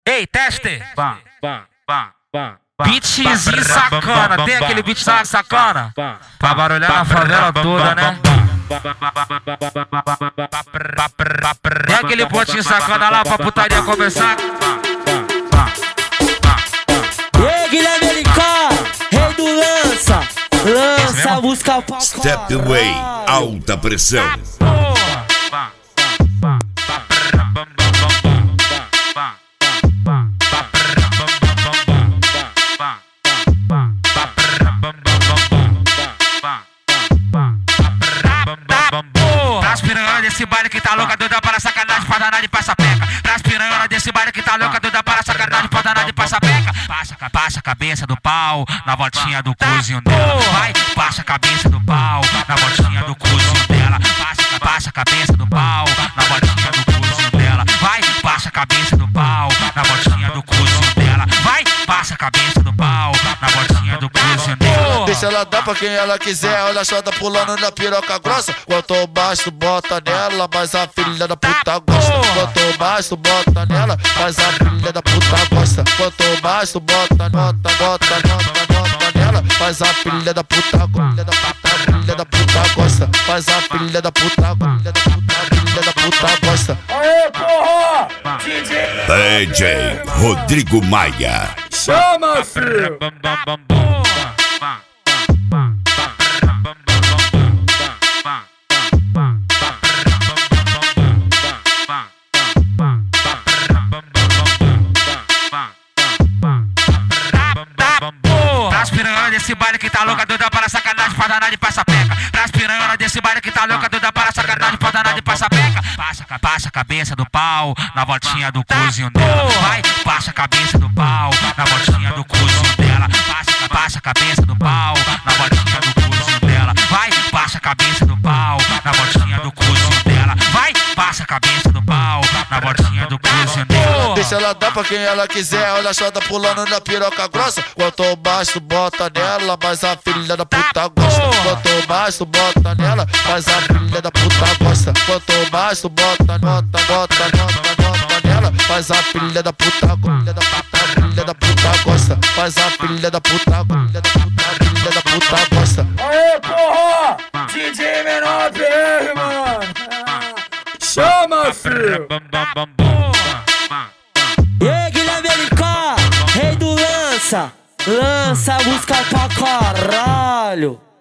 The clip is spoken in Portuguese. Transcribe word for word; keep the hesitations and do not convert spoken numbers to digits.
Ei, teste! Pá, pá, pá, pá. Beatzinho sacana, tem aquele beat sacana? Pra barulhar na favela toda, né? Tem aquele potinho sacana lá pra putaria começar? Ei, Guilherme L K, rei do lança, lança a música pra Stepway, alta pressão. Pras piranha desse baile que tá louca, doida para sacanagem, pra danar de passapeca. Pras piranha desse baile que tá louca, doida para sacanagem, pra danar de passapeca. Passa, passa a cabeça do pau, na voltinha do cozinho dela. Vai, passa a cabeça do pau, na voltinha do cozinho dela. Passa, passa a cabeça do pau, na voltinha do cozinho dela. Vai, passa a cabeça do pau, na voltinha do cozinho dela. Vai, passa a cabeça do pau, na voltinha do cozinho dela. Deixa ela dar pra quem ela quiser, olha só, tá pulando na piroca grossa. Quanto mais tu bota nela, mais a filha da puta gosta. Quanto mais tu bota nela, mais a filha da puta gosta. Quanto mais tu bota, bota, bota, bota, bota nela, mais a filha da puta, filha da puta, filha da puta gosta. Mais a filha da puta, filha da puta, filha da puta gosta. Aê, porra! D J D J Rodrigo Maia. Chama, filho! Pras piranha desse baile que tá louca, doida para sacanagem, pra danar de passapeca. Pras piranha desse baile que tá louca, doida para sacanagem, pra danar de passapeca. Passa, passa a cabeça do pau, na voltinha do cozinho dela. Vai, passa a cabeça do pau, na voltinha do cozinho dela. Passa, passa a cabeça do pau, na voltinha do cozinho dela. Vai, passa a cabeça do pau, na voltinha do cozinho dela. Vai, passa a cabeça do pau, na voltinha do cozinho dela. Deixa ela dar pra quem ela quiser, olha só, tá pulando na piroca grossa. Quanto mais tu bota nela, mais a filha da puta gosta. Quanto mais tu bota nela, mais a filha da puta gosta. Quanto mais tu bota, bota, bota, bota, bota nela, mais a filha da puta, filha da puta, filha da puta gosta. Mais a filha da puta, filha da puta, filha da puta gosta. Aê, porra! D J Menor P R, mano! Chama, filho! Ei, Guilherme L K, rei do lança, lança a música pra caralho.